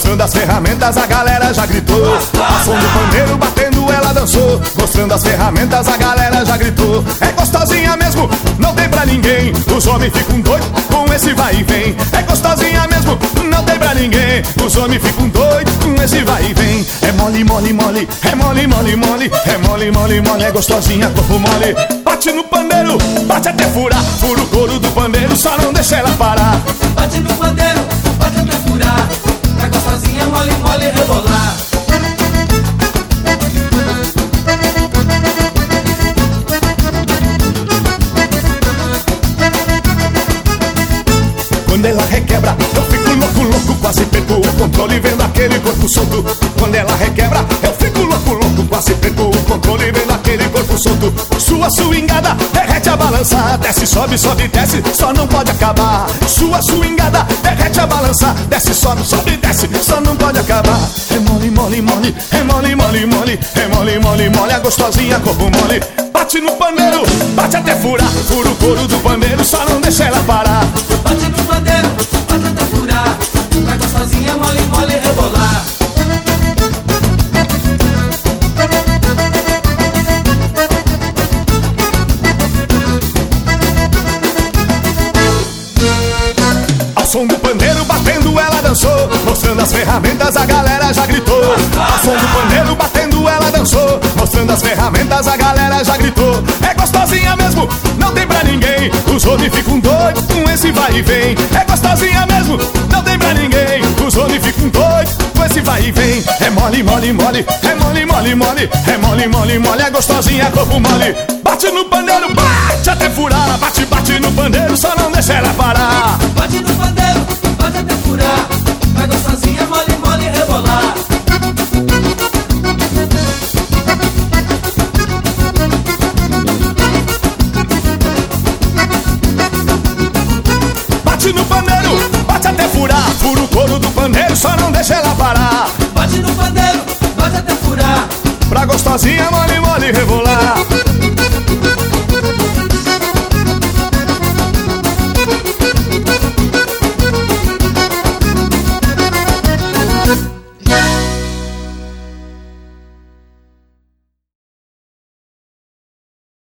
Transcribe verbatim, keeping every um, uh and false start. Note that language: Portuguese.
mostrando as ferramentas, a galera já gritou. A som do pandeiro batendo, ela dançou. Mostrando as ferramentas, a galera já gritou. É gostosinha mesmo, não tem pra ninguém. Os homens ficam doidos com esse vai e vem. É gostosinha mesmo, não tem pra ninguém. Os homens ficam doidos com esse vai e vem. É mole, mole, mole, é mole, mole, mole. É mole, mole, mole, é gostosinha, corpo mole. Bate no pandeiro, bate até furar. Fura o couro do pandeiro, só não deixa ela parar. Bate no pandeiro, bate até furar. Tá gostosinha, mole, mole, rebolar. Quando ela requebra, eu fico louco, louco, quase perco o controle vendo aquele corpo solto. Quando ela requebra, eu fico louco, louco, quase perco o controle vendo aquele corpo solto. Sua swingada derrete a balança, desce, sobe, sobe, desce, só não pode acabar. Sua swingada derrete a balança, desce, sobe, sobe, desce, só não pode acabar. É mole, mole, mole, é mole, mole, mole, é mole, mole, mole, a gostosinha, corpo mole. Bate no pandeiro, bate até furar, fura o couro do pandeiro, só não deixa ela parar. Bate no pandeiro, bate até furar. Tá gostosinha, mole, mole, rebolar. Ao som do pandeiro batendo, ela dançou. Mostrando as ferramentas, a galera já gritou. Ao som do pandeiro batendo, ela dançou. Mostrando as ferramentas, a galera já gritou. É gostosinha mesmo, não tem pra ninguém. Os homens ficam doidos com esse vai e vem. É gostosinha mesmo, não tem pra ninguém. Os homens ficam doidos com esse vai e vem. É mole, mole, mole, é mole, mole, mole. É mole, mole, mole, é gostosinha, corpo mole. Bate no pandeiro, bate até furar. Bate, bate no pandeiro, só não deixa ela parar. Bate no pandeiro, bate até furar. Tá gostosinha, mole, mole, rebolar. Bate no pandeiro, bate até furar. Fura o couro do pandeiro, só não deixa ela parar. Bate no pandeiro, bate até furar. Pra gostosinha, mole, mole, rebolar.